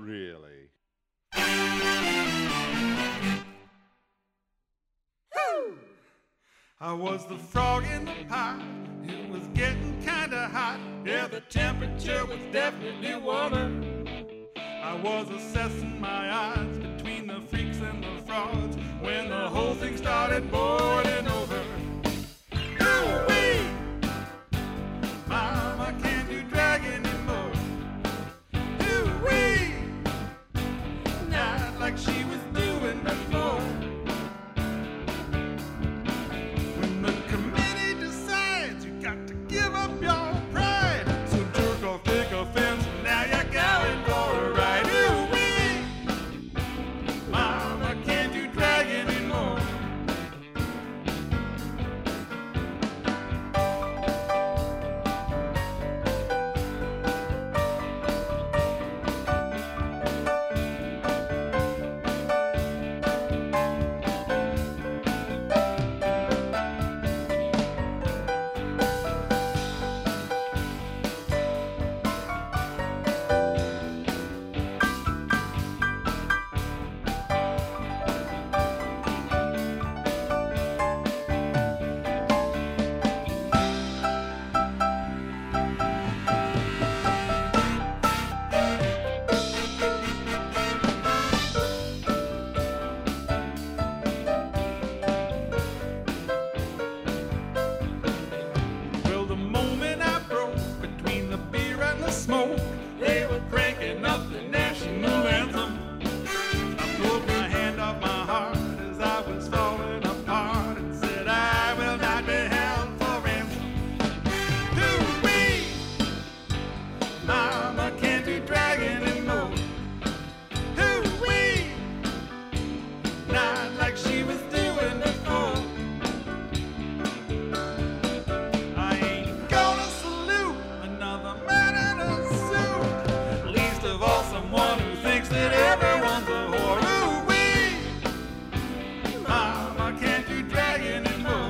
Really? I was the frog in the pot. It was getting kinda hot. Yeah, the temperature was definitely warmer. I was assessing my odds between the freaks and the frauds when the whole thing started boiling over. Ooh-wee! Mama can't do drag anymore. Ooh-wee! Not like she was doing before. When the committee decides you got to give up your pride, so jerk off, take offense, now you're going for a ride. Ooh-wee! Mama can't do drag anymore. Well, the moment I broke between the beer and the smoke, they were cranking up the national anthem. I pulled my hand off my heart as I was falling apart and said, I will not be held for ransom. Ooh-wee! Mama can't do drag anymore. Ooh-wee! Not like she was doing before. I ain't gonna salute another man in a suit, least of all someone who thinks that everyone's a whore. Ooh-wee! Mama can't do drag anymore.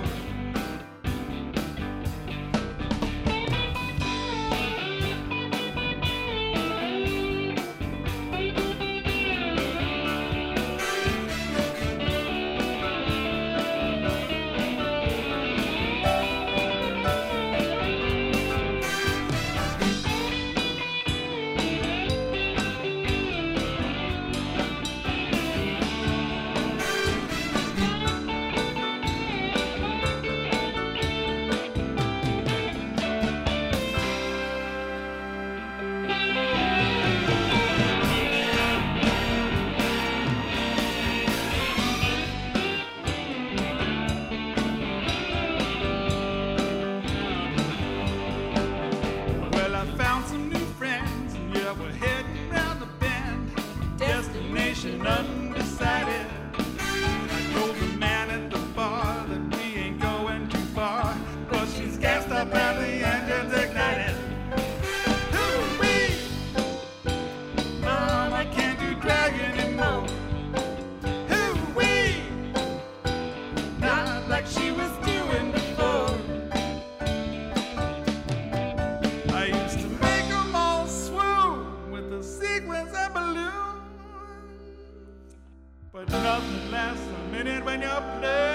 Well, I found some new friends, and yeah, we're heading round the bend. Destination undecided. I told the man at the bar that we ain't going too far, but she's gassed up and the engine's ignited. Ooh-wee! Mama can't do drag anymore. Ooh-wee! Not like she was doing before. I used to make 'em all swoon with the sequins and balloons, but nothing lasts a minute when you're playing.